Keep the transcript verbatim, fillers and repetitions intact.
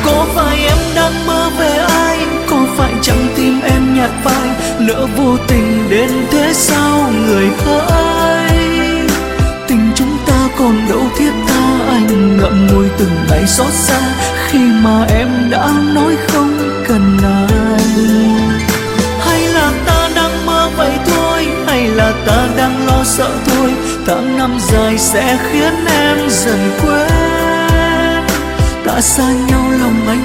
Có phải em đang mơ về ai, có phải chẳng tim em nhạt phai, lỡ vô tình đến thế sao người hỡi. Tình chúng ta còn đâu thiết tha, anh ngậm ngùi từng ngày xót xa khi mà em đã nói không cần anh. Hay là ta đang mơ vậy thôi, hay là ta đang lo sợ thôi, tháng năm dài sẽ khiến em dần quên. Ta xa nhau lòng anh